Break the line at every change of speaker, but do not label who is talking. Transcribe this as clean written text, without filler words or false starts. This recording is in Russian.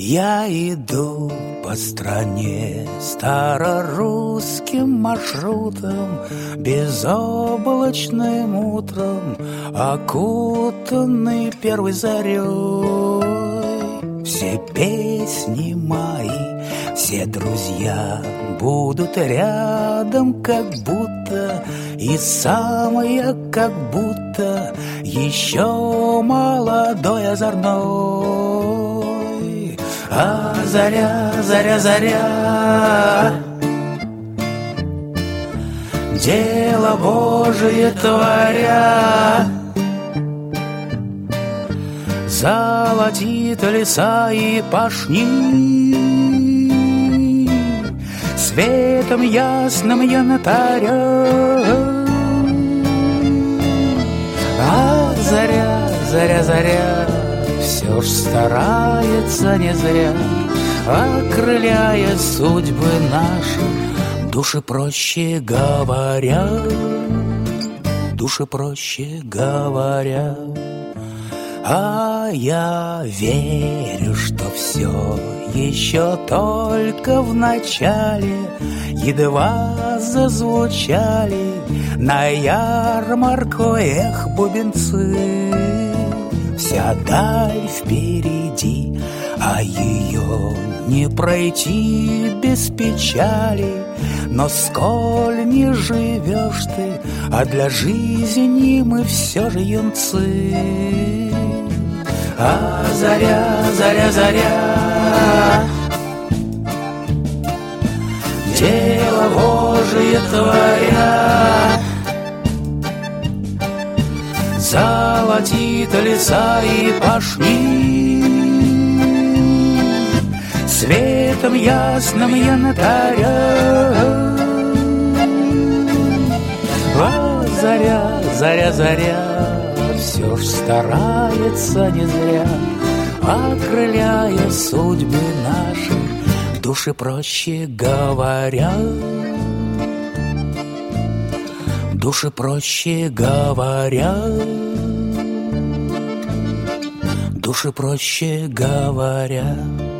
Я иду по стране старорусским маршрутом, безоблачным утром, окутанный первой зарей. Все песни мои, все друзья будут рядом, как будто, и сам я как будто еще молодой, озорной. А заря, заря, заря, дело Божие творя, золотит леса и пашни, светом ясным янтаря. А заря, заря, заря, все ж старается не зря, окрыляя судьбы наши, души проще говоря, души проще говоря. А я верю, что все еще только в начале, едва зазвучали на ярмарку эх бубенцы. Вся даль впереди, а ее не пройти без печали. Но сколь не живешь ты, а для жизни мы все же юнцы. А заря, заря, заря, дело Божие творя, золотит леса и пашни, светом ясным янтаря. А заря, заря, заря, все ж старается не зря, окрыляя судьбы наши, души проще говоря, души проще говоря, души проще говоря.